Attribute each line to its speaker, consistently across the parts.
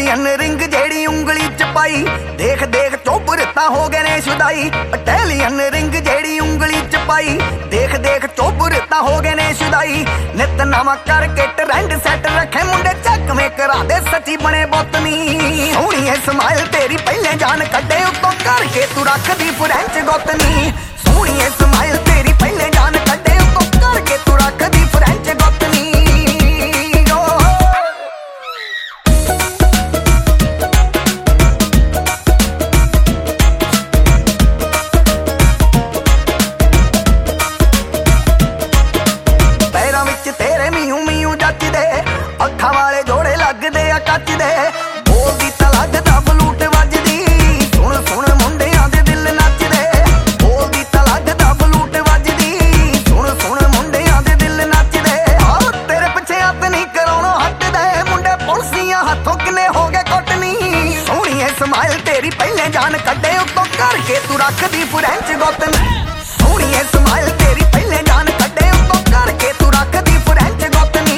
Speaker 1: Italian ring जेड़ी उंगली च पाई, देख देख चोबर तां हो गए ने शुदाई। इटैलियन रिंग जेड़ी उंगली च पाई, देख देख चोबर तां हो गए ने शुदाई। नित नवा करके ट्रेंड सेट रखे मुंडे चक में करा दे सची बने बोतनी। सोहणी है स्माइल तेरी पहले जान कड्डे उत्तों करके तू रख दी फ्रेंच गोतनी। सोहणी है स्माइल तेरी पहले जान कड्डे उत्तों करके तू रख दी फ्रेंच गोतनी। अखा वाले जोड़े लगदे आ कच दे, बोलदी तां लगदा बलूट वजदी। सुन सुन मुंडियां दे दिल नचदे, बोलदी तां लगदा बलूट वजदी। सुन सुन मुंडियां दे दिल नचदे। आओ तेरे पिछे हत्थ नहीं कराउणों हटदे, मुंडे पुलसियां हत्थों किने हो गए कुटनी। सोहणी है स्माइल तेरी पहले जान कड्डे उत्तों करके तू रख दी फ्रेंच गोतनी। सोहणी है स्माइल तेरी पहले जान कड्डे उत्तों करके तू रख दी फ्रेंच गोतनी।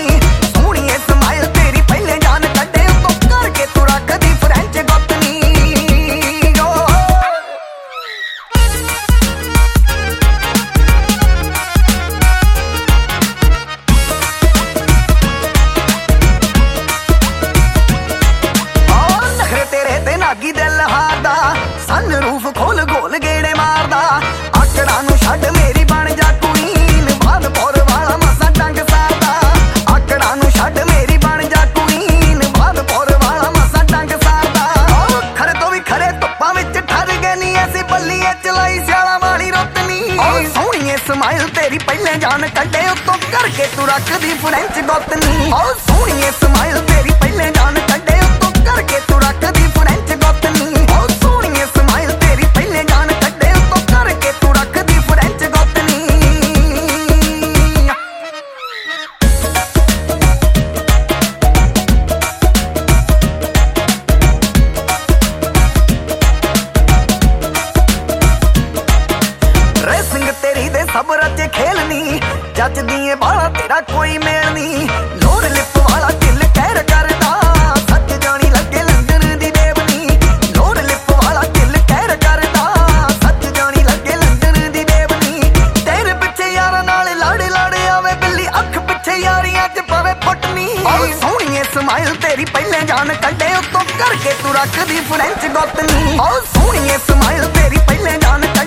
Speaker 1: दिल हारदा सन रूफ खोल गोल गेड़े मारदा। आकड़ा नू छड्ड मेरी बन जा क्वीन, भादपुर वाला मसा डंग सारदा। आकड़ा नू छड्ड मेरी बन जा क्वीन, भादपुर वाला मसा डंग सारदा। खरे तो भी खरे धुप्पां विच ठर गए नी, ऐसी बल्लीए चलाई स्याला वाली रोतनी। सोहणी है स्माइल तेरी पहले जान कड्डे उत्तों करके तू रख दी फ्रेंच गोतनी। सोहणी है स्माइल तेरी पहले जान कड्डे उत्तों करके तू रख दी फ्रेंच गोतनी। सोहणी है स्माइल तेरी पहले जान कड्डे उत्तों करके तू रख दी फ्रेंच गोतनी। ड्रेसिंग तेरी दे सब रचे खेलनी, जचदी ए बाला तेरा कोई मेल नी। लोर लिप वाला दिल कहर करदा, सच जानी लगे लंदन दी देवनी। लोर लिप वाला दिल कहर करदा, सच जानी लगे लंदन दी देवनी। तेरे पिछे यारां नाल लड़ लड़ आवे बिल्ली, अख पिछे यारियां च पवे फुटनी। सोहणी है स्माइल तेरी पहले जान कड्डे उत्तों करके तू रख दी फ्रेंच गोतनी। सोहणी है स्माइल तेरी पहले जान